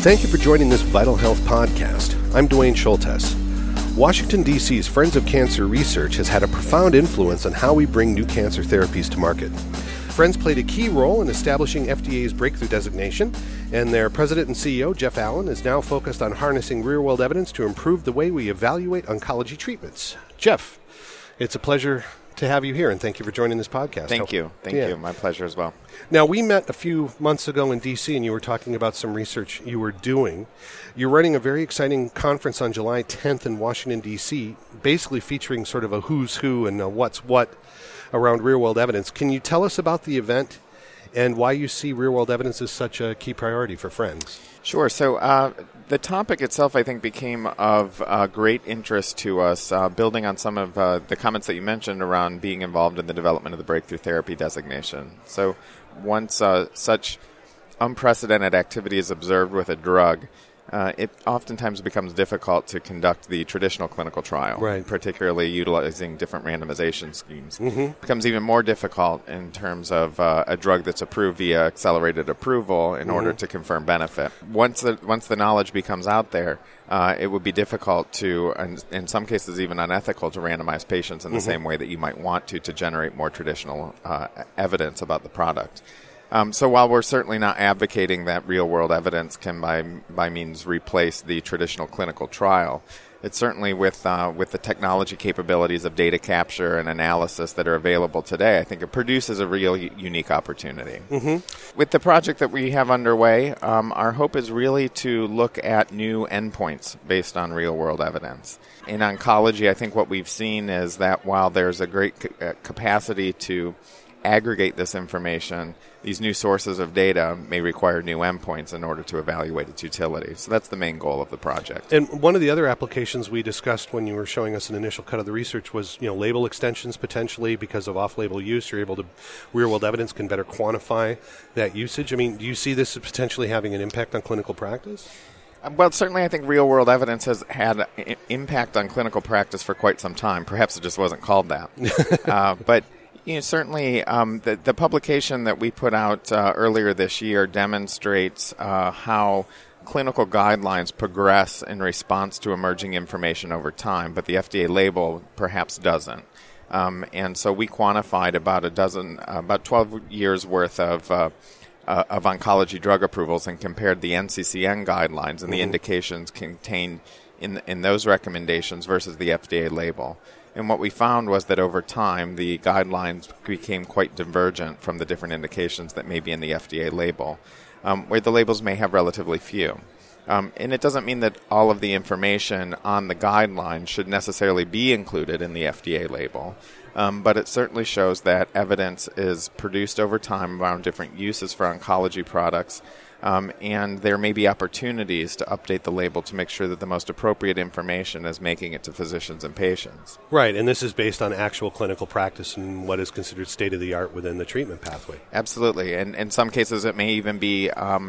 Thank you for joining this Vital Health podcast. I'm Dwayne Schultes. Washington, D.C.'s Friends of Cancer Research has had a profound influence on how we bring new cancer therapies to market. Friends played a key role in establishing FDA's breakthrough designation, and their president and CEO, Jeff Allen, is now focused on harnessing real-world evidence to improve the way we evaluate oncology treatments. Jeff, it's a pleasure to have you here, and thank you for joining this podcast. Thank you. Thank you. My pleasure as well. Now, we met a few months ago in D.C., and you were talking about some research you were doing. You're running a very exciting conference on July 10th in Washington, D.C., basically featuring sort of a who's who and a what's what around real-world evidence. Can you tell us about the event and why you see real-world evidence as such a key priority for Friends? Sure. So the topic itself, I think, became of great interest to us, building on some of the comments that you mentioned around being involved in the development of the breakthrough therapy designation. So once such unprecedented activity is observed with a drug, it oftentimes becomes difficult to conduct the traditional clinical trial, right, particularly utilizing different randomization schemes. It becomes even more difficult in terms of a drug that's approved via accelerated approval in order to confirm benefit. Once the knowledge becomes out there, it would be difficult to, and in some cases even unethical, to randomize patients in the same way that you might want to generate more traditional evidence about the product. So while we're certainly not advocating that real-world evidence can by means replace the traditional clinical trial, it's certainly with the technology capabilities of data capture and analysis that are available today, I think it produces a real unique opportunity. With the project that we have underway, our hope is really to look at new endpoints based on real-world evidence. In oncology, I think what we've seen is that while there's a great capacity to aggregate this information, these new sources of data may require new endpoints in order to evaluate its utility. So that's the main goal of the project. And one of the other applications we discussed when you were showing us an initial cut of the research was, label extensions potentially because of off-label use. You're able to, real-world evidence can better quantify that usage. I mean, do you see this as potentially having an impact on clinical practice? Well, certainly I think real-world evidence has had an impact on clinical practice for quite some time. Perhaps it just wasn't called that. But certainly the publication that we put out earlier this year demonstrates how clinical guidelines progress in response to emerging information over time, but the FDA label perhaps doesn't. And so we quantified about 12 years worth of oncology drug approvals and compared the NCCN guidelines and the indications contained in those recommendations versus the FDA label. And what we found was that over time, the guidelines became quite divergent from the different indications that may be in the FDA label, where the labels may have relatively few. And it doesn't mean that all of the information on the guidelines should necessarily be included in the FDA label, but it certainly shows that evidence is produced over time around different uses for oncology products, and there may be opportunities to update the label to make sure that the most appropriate information is making it to physicians and patients. Right, and this is based on actual clinical practice and what is considered state-of-the-art within the treatment pathway. Absolutely, and in some cases it may even be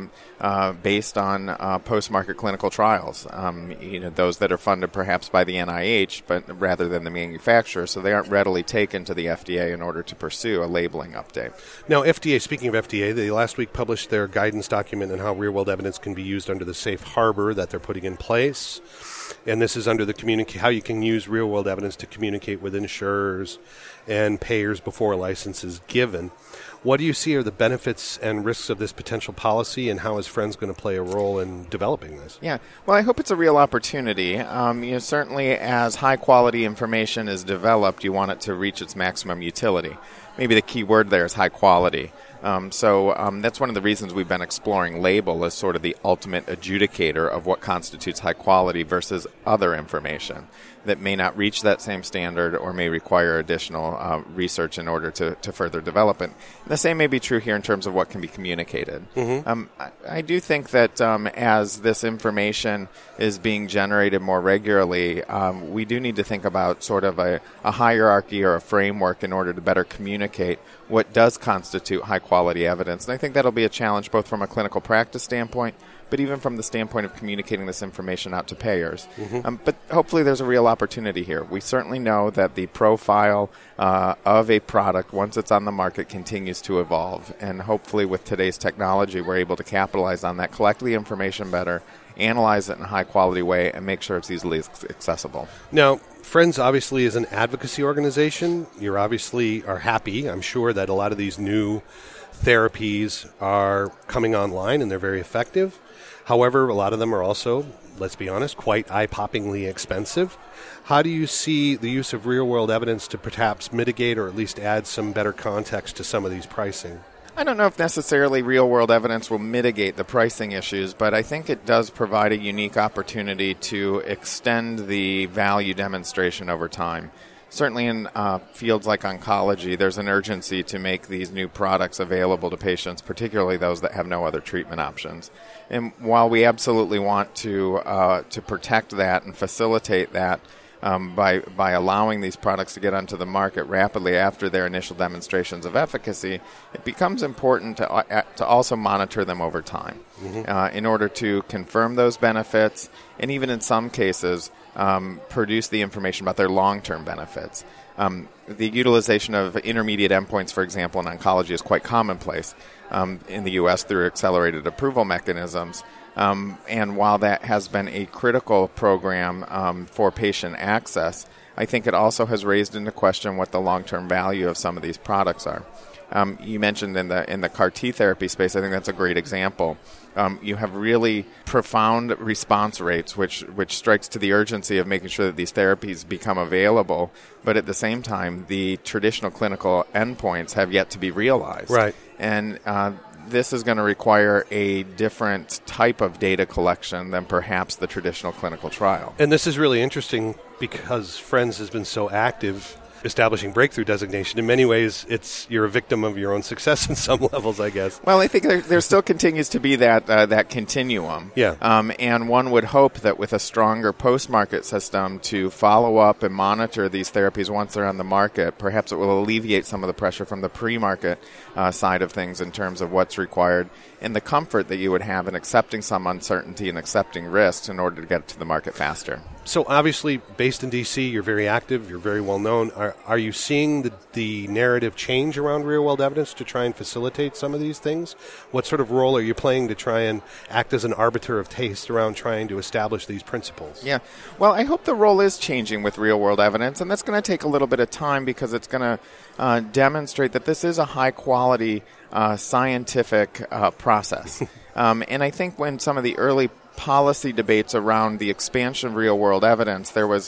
based on post-market clinical trials, those that are funded perhaps by the NIH, but rather than the manufacturer, so they aren't readily taken to the FDA in order to pursue a labeling update. Now, FDA, speaking of FDA, they last week published their guidance document on how real-world evidence can be used under the safe harbor that they're putting in place. And this is under the how you can use real-world evidence to communicate with insurers and payers before a license is given. What do you see are the benefits and risks of this potential policy, and how is Friends going to play a role in developing this? Yeah, well, I hope it's a real opportunity. Certainly as high-quality information is developed, you want it to reach its maximum utility. Maybe the key word there is high quality. So that's one of the reasons we've been exploring label as sort of the ultimate adjudicator of what constitutes high quality versus other information that may not reach that same standard or may require additional research in order to further develop it. And the same may be true here in terms of what can be communicated. I do think that as this information is being generated more regularly, we do need to think about sort of a hierarchy or a framework in order to better communicate what does constitute high-quality evidence. And I think that'll be a challenge both from a clinical practice standpoint, but even from the standpoint of communicating this information out to payers. But hopefully there's a real opportunity here. We certainly know that the profile of a product, once it's on the market, continues to evolve. And hopefully with today's technology, we're able to capitalize on that, collect the information better, analyze it in a high-quality way, and make sure it's easily accessible. Now, Friends obviously is an advocacy organization. You obviously are happy, I'm sure, that a lot of these new therapies are coming online and they're very effective. However, a lot of them are also, let's be honest, quite eye-poppingly expensive. How do you see the use of real-world evidence to perhaps mitigate or at least add some better context to some of these pricing? I don't know if necessarily real-world evidence will mitigate the pricing issues, but I think it does provide a unique opportunity to extend the value demonstration over time. Certainly in fields like oncology, there's an urgency to make these new products available to patients, particularly those that have no other treatment options. And while we absolutely want to protect that and facilitate that by allowing these products to get onto the market rapidly after their initial demonstrations of efficacy, it becomes important to also monitor them over time in order to confirm those benefits and even in some cases produce the information about their long-term benefits. The utilization of intermediate endpoints, for example, in oncology is quite commonplace in the U.S. through accelerated approval mechanisms. And while that has been a critical program for patient access, I think it also has raised into question what the long-term value of some of these products are. You mentioned in the CAR T therapy space, I think that's a great example. You have really profound response rates, which strikes to the urgency of making sure that these therapies become available, but at the same time, the traditional clinical endpoints have yet to be realized. Right. And this is going to require a different type of data collection than perhaps the traditional clinical trial. And this is really interesting because Friends has been so active establishing breakthrough designation. In many ways, you're a victim of your own success in some levels, I guess. Well, I think there still continues to be that continuum. Yeah. And one would hope that with a stronger post-market system to follow up and monitor these therapies once they're on the market, perhaps it will alleviate some of the pressure from the pre-market side of things in terms of what's required and the comfort that you would have in accepting some uncertainty and accepting risks in order to get it to the market faster. So obviously, based in D.C., you're very active, you're very well known. Are you seeing the narrative change around real-world evidence to try and facilitate some of these things? What sort of role are you playing to try and act as an arbiter of taste around trying to establish these principles? Yeah. Well, I hope the role is changing with real-world evidence, and that's going to take a little bit of time because it's going to demonstrate that this is a high-quality scientific process. And I think when some of the early policy debates around the expansion of real-world evidence, there was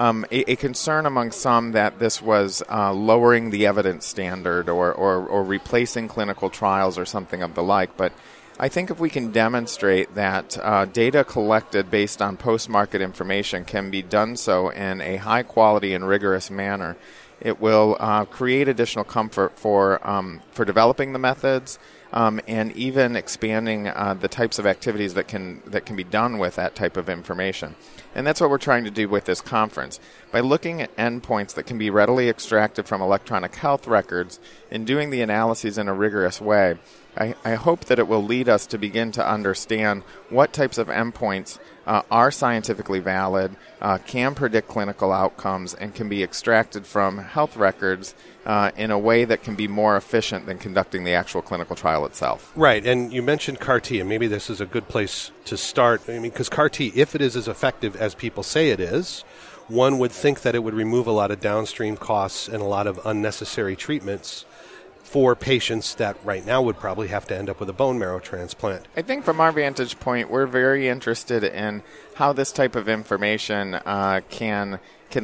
a concern among some that this was lowering the evidence standard or replacing clinical trials or something of the like. But I think if we can demonstrate that data collected based on post-market information can be done so in a high-quality and rigorous manner, it will create additional comfort for developing the methods, and even expanding the types of activities that can be done with that type of information. And that's what we're trying to do with this conference. By looking at endpoints that can be readily extracted from electronic health records and doing the analyses in a rigorous way, I hope that it will lead us to begin to understand what types of endpoints are scientifically valid, can predict clinical outcomes, and can be extracted from health records in a way that can be more efficient than conducting the actual clinical trial itself. Right, and you mentioned CAR T, and maybe this is a good place to start. I mean, because CAR T, if it is as effective as people say it is, one would think that it would remove a lot of downstream costs and a lot of unnecessary treatments for patients that right now would probably have to end up with a bone marrow transplant. I think from our vantage point, we're very interested in how this type of information can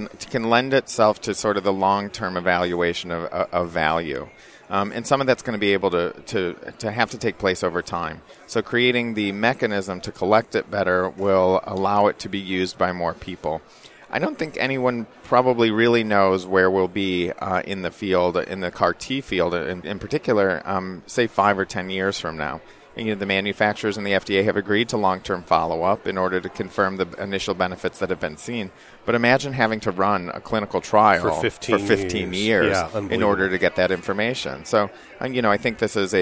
lend itself to sort of the long-term evaluation of value. And some of that's going to be able to have to take place over time. So creating the mechanism to collect it better will allow it to be used by more people. I don't think anyone probably really knows where we'll be in the field, in the CAR T field in particular, say 5 or 10 years from now. the manufacturers and the FDA have agreed to long-term follow-up in order to confirm the initial benefits that have been seen. But imagine having to run a clinical trial for 15 years yeah, in order to get that information. So, I think this is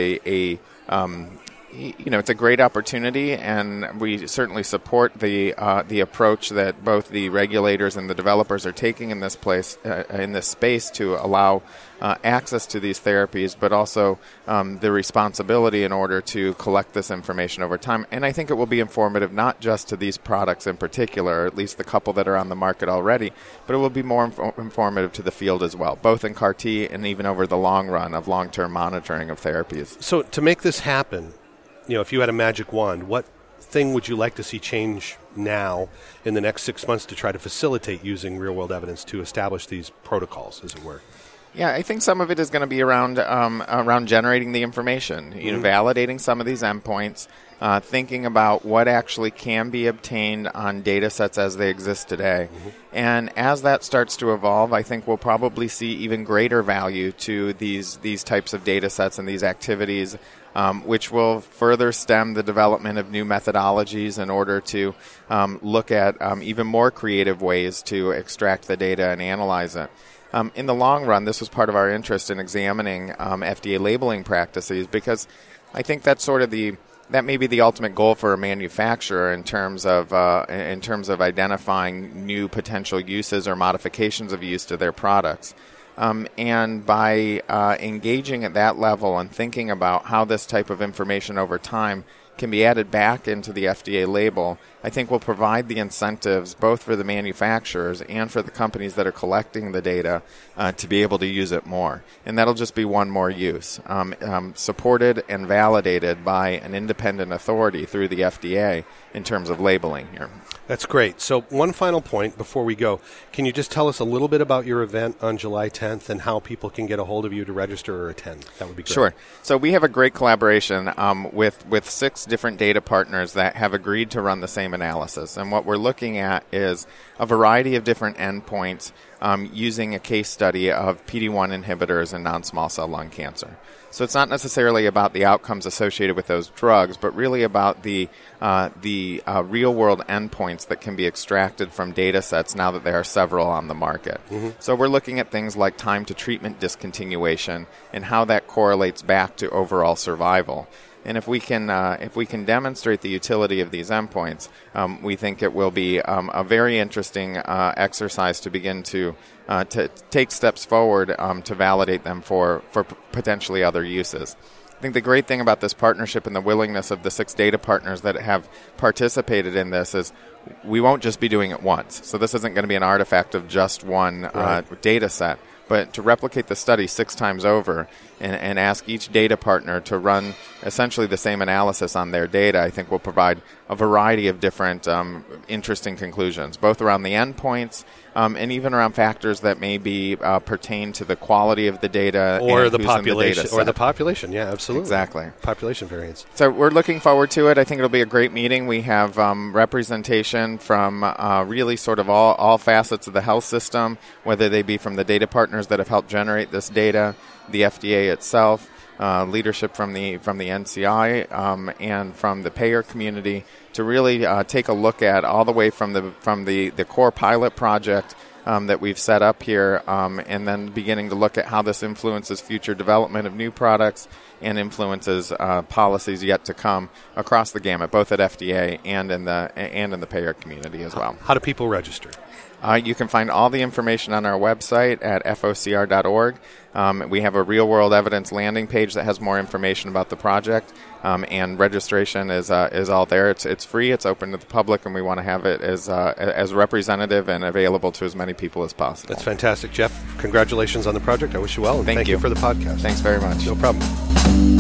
it's a great opportunity, and we certainly support the approach that both the regulators and the developers are taking in this space to allow access to these therapies, but also the responsibility in order to collect this information over time. And I think it will be informative not just to these products in particular, or at least the couple that are on the market already, but it will be more informative to the field as well, both in CAR-T and even over the long run of long-term monitoring of therapies. So to make this happen, if you had a magic wand, what thing would you like to see change now in the next 6 months to try to facilitate using real-world evidence to establish these protocols, as it were? Yeah, I think some of it is going to be around generating the information, validating some of these endpoints, thinking about what actually can be obtained on data sets as they exist today. And as that starts to evolve, I think we'll probably see even greater value to these types of data sets and these activities, which will further stem the development of new methodologies in order to look at even more creative ways to extract the data and analyze it. In the long run, this was part of our interest in examining FDA labeling practices, because I think that's that may be the ultimate goal for a manufacturer in terms of identifying new potential uses or modifications of use to their products. And by engaging at that level and thinking about how this type of information over time can be added back into the FDA label, I think will provide the incentives both for the manufacturers and for the companies that are collecting the data to be able to use it more. And that'll just be one more use, supported and validated by an independent authority through the FDA in terms of labeling here. That's great. So one final point before we go. Can you just tell us a little bit about your event on July 10th and how people can get a hold of you to register or attend? That would be great. Sure. So we have a great collaboration with 6 different data partners that have agreed to run the same analysis. And what we're looking at is a variety of different endpoints using a case study of PD-1 inhibitors in non-small cell lung cancer. So it's not necessarily about the outcomes associated with those drugs, but really about the real-world endpoints that can be extracted from data sets now that there are several on the market. So we're looking at things like time to treatment discontinuation and how that correlates back to overall survival. And if we can demonstrate the utility of these endpoints, we think it will be a very interesting exercise to begin to take steps forward to validate them for potentially other uses. I think the great thing about this partnership and the willingness of the 6 data partners that have participated in this is we won't just be doing it once. So this isn't going to be an artifact of just one data set. But to replicate the study 6 times over and ask each data partner to run essentially the same analysis on their data, I think will provide a variety of different interesting conclusions, both around the endpoints and even around factors that may be pertain to the quality of the data or the population. Or the population, yeah, absolutely. Exactly. Population variance. So we're looking forward to it. I think it'll be a great meeting. We have representation from really sort of all facets of the health system, whether they be from the data partners that have helped generate this data, the FDA itself, leadership from the NCI and from the payer community, to really take a look at all the way from the core pilot project that we've set up here, and then beginning to look at how this influences future development of new products and influences policies yet to come across the gamut, both at FDA and in the payer community as well. How do people register? You can find all the information on our website at focr.org. We have a real-world evidence landing page that has more information about the project, and registration is all there. It's free. It's open to the public, and we want to have it as representative and available to as many people as possible. That's fantastic, Jeff. Congratulations on the project. I wish you well, and thank you for the podcast. Thanks very much. No problem.